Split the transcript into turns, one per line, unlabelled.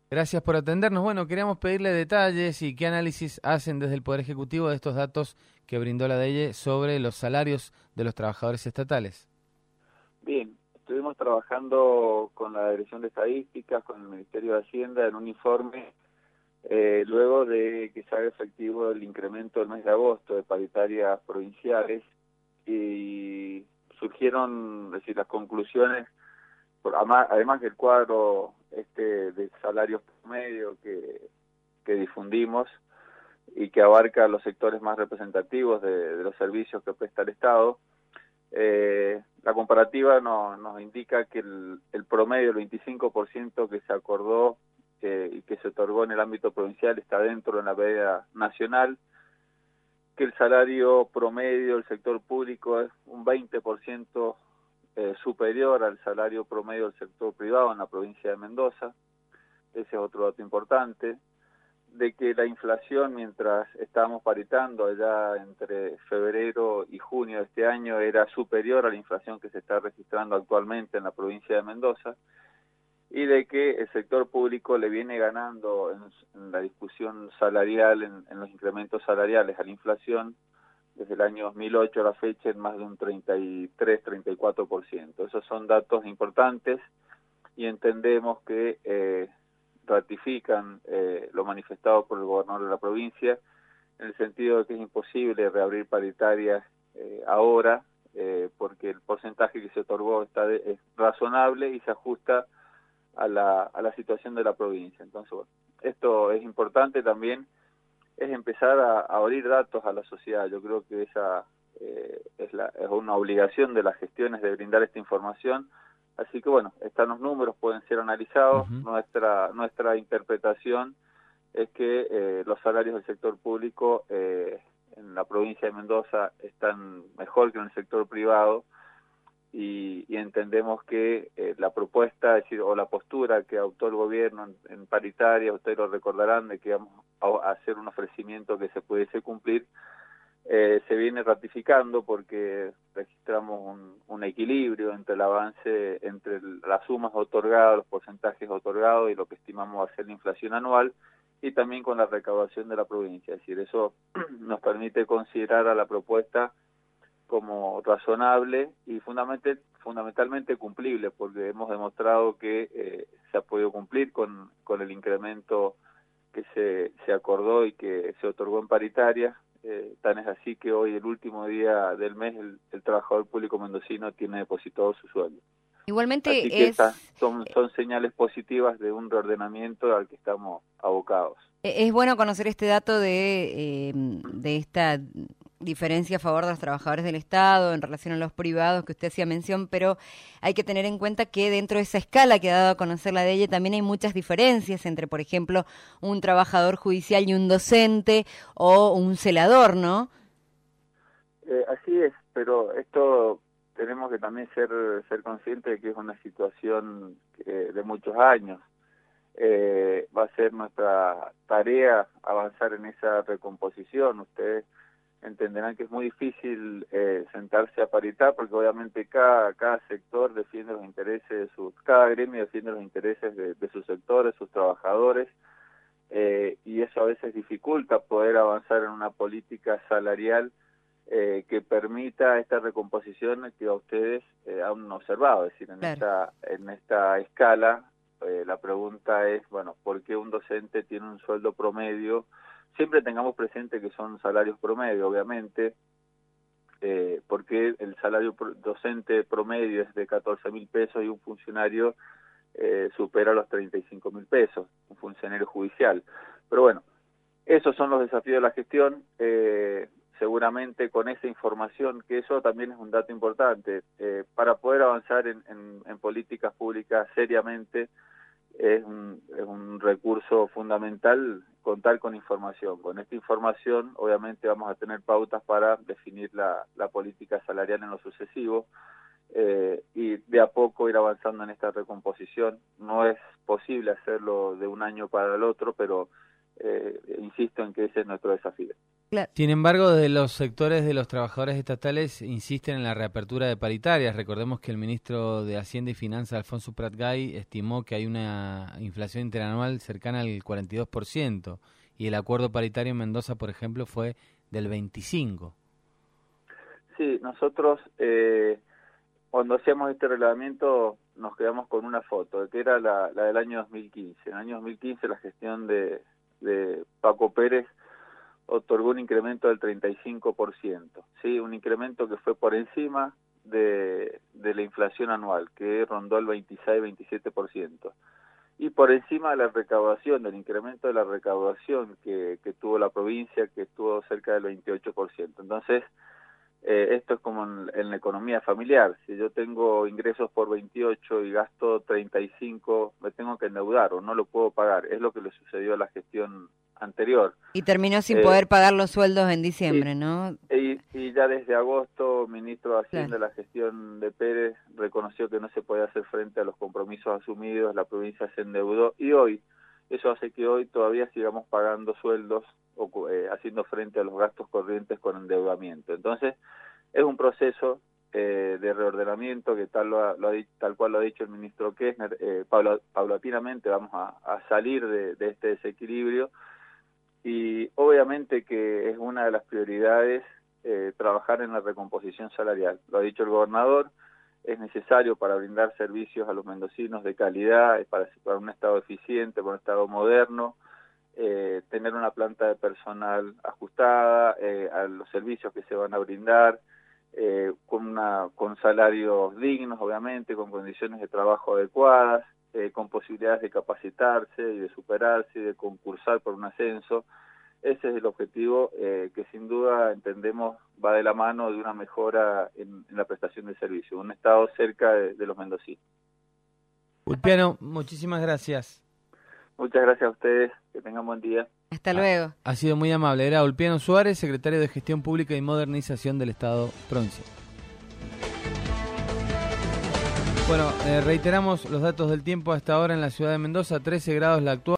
Gracias por atendernos. Bueno, queríamos pedirle detalles y qué análisis hacen desde el Poder Ejecutivo de estos datos que brindó la DEIE sobre los salarios de los trabajadores estatales.
Bien, estuvimos trabajando con la Dirección de Estadísticas, con el Ministerio de Hacienda en un informe luego de que se haga efectivo el incremento del mes de agosto de paritarias provinciales y surgieron, es decir, las conclusiones, además del cuadro de salarios promedio que difundimos y que abarca los sectores más representativos de los servicios que presta el Estado. La comparativa nos indica que el promedio, el 25% que se acordó y que se otorgó en el ámbito provincial está dentro de la media nacional, que el salario promedio del sector público es un 20% superior al salario promedio del sector privado en la provincia de Mendoza. Ese es otro dato importante. De que la inflación, mientras estábamos paritando allá entre febrero y junio de este año, era superior a la inflación que se está registrando actualmente en la provincia de Mendoza, y de que el sector público le viene ganando en la discusión salarial, en los incrementos salariales a la inflación, desde el año 2008 a la fecha en más de un 33-34%. Esos son datos importantes y entendemos que ratifican lo manifestado por el gobernador de la provincia, en el sentido de que es imposible reabrir paritarias ahora, porque el porcentaje que se otorgó es razonable y se ajusta a la situación de la provincia. Entonces, bueno, esto es importante también, es empezar a abrir datos a la sociedad. Yo creo que esa es una obligación de las gestiones de brindar esta información. Así que bueno, están los números, pueden ser analizados.
Ujú.
Nuestra interpretación es que los salarios del sector público en la provincia de Mendoza están mejor que en el sector privado y entendemos que la propuesta, es decir, o la postura que adoptó el gobierno en paritaria, ustedes lo recordarán, de que vamos a hacer un ofrecimiento que se pudiese cumplir, se viene ratificando porque registramos un equilibrio entre el avance, entre las sumas otorgadas, los porcentajes otorgados y lo que estimamos va a ser la inflación anual, y también con la recaudación de la provincia. Es decir, eso nos permite considerar a la propuesta como razonable y fundamentalmente cumplible, porque hemos demostrado que se ha podido cumplir con el incremento que se acordó y que se otorgó en paritaria. Tan es así que hoy, el último día del mes, el trabajador público mendocino tiene depositado su sueldo. Así que
Igualmente
estas
es
son señales positivas de un reordenamiento al que estamos abocados.
Es bueno conocer este dato de esta diferencia a favor de los trabajadores del Estado en relación a los privados que usted hacía mención, pero hay que tener en cuenta que dentro de esa escala que ha dado a conocer la DEIE también hay muchas diferencias entre, por ejemplo, un trabajador judicial y un docente o un celador, ¿no?
Así es, pero esto tenemos que también ser conscientes de que es una situación de muchos años. Va a ser nuestra tarea avanzar en esa recomposición. Ustedes entenderán que es muy difícil sentarse a paritar, porque obviamente cada sector defiende los intereses cada gremio defiende los intereses de sus sectores, sus trabajadores, y eso a veces dificulta poder avanzar en una política salarial que permita esta recomposición que a ustedes han observado. Es decir,
Claro.
en esta escala, la pregunta es, bueno, ¿por qué un docente tiene un sueldo promedio? Siempre tengamos presente que son salarios promedio, obviamente, porque el salario docente promedio es de 14.000 pesos y un funcionario supera los 35.000 pesos, un funcionario judicial. Pero bueno, esos son los desafíos de la gestión. Seguramente con esa información, que eso también es un dato importante, para poder avanzar en políticas públicas seriamente, es un recurso fundamental contar con información. Con esta información, obviamente, vamos a tener pautas para definir la política salarial en lo sucesivo, y de a poco ir avanzando en esta recomposición. No es posible hacerlo de un año para el otro, pero insisto en que ese es nuestro desafío.
Claro.
Sin embargo, desde los sectores de los trabajadores estatales insisten en la reapertura de paritarias. Recordemos que el ministro de Hacienda y Finanzas, Alfonso Prat-Gay, estimó que hay una inflación interanual cercana al 42%, y el acuerdo paritario en Mendoza, por ejemplo, fue del 25%.
Sí, nosotros cuando hacíamos este reglamento nos quedamos con una foto, que era la del año 2015. En el año 2015 la gestión de Paco Pérez otorgó un incremento del 35%, ¿sí? Un incremento que fue por encima de la inflación anual, que rondó el 26-27%. Y por encima de la recaudación, del incremento de la recaudación que tuvo la provincia, que estuvo cerca del 28%. Entonces, esto es como en la economía familiar. Si yo tengo ingresos por 28 y gasto 35, me tengo que endeudar o no lo puedo pagar. Es lo que le sucedió a la gestión anterior.
Y terminó sin poder pagar los sueldos en diciembre, ¿no?
Y ya desde agosto, ministro de Hacienda,
claro,
la gestión de Pérez reconoció que no se podía hacer frente a los compromisos asumidos, la provincia se endeudó, y hoy, eso hace que hoy todavía sigamos pagando sueldos o haciendo frente a los gastos corrientes con endeudamiento. Entonces, es un proceso de reordenamiento que tal cual lo ha dicho el ministro Kirchner, paulatinamente vamos a salir de este desequilibrio. Y obviamente que es una de las prioridades trabajar en la recomposición salarial. Lo ha dicho el gobernador, es necesario para brindar servicios a los mendocinos de calidad, para un Estado eficiente, para un Estado moderno, tener una planta de personal ajustada a los servicios que se van a brindar, con salarios dignos, obviamente, con condiciones de trabajo adecuadas, con posibilidades de capacitarse y de superarse y de concursar por un ascenso. Ese es el objetivo que sin duda entendemos va de la mano de una mejora en la prestación de servicio, un Estado cerca de los mendocinos.
Ulpiano, muchísimas gracias.
Muchas gracias a ustedes, que tengan buen día.
Hasta luego.
Ha sido muy amable. Era Ulpiano Suárez, secretario de Gestión Pública y Modernización del Estado provincial. Bueno, reiteramos los datos del tiempo hasta ahora en la ciudad de Mendoza: 13 grados la actual.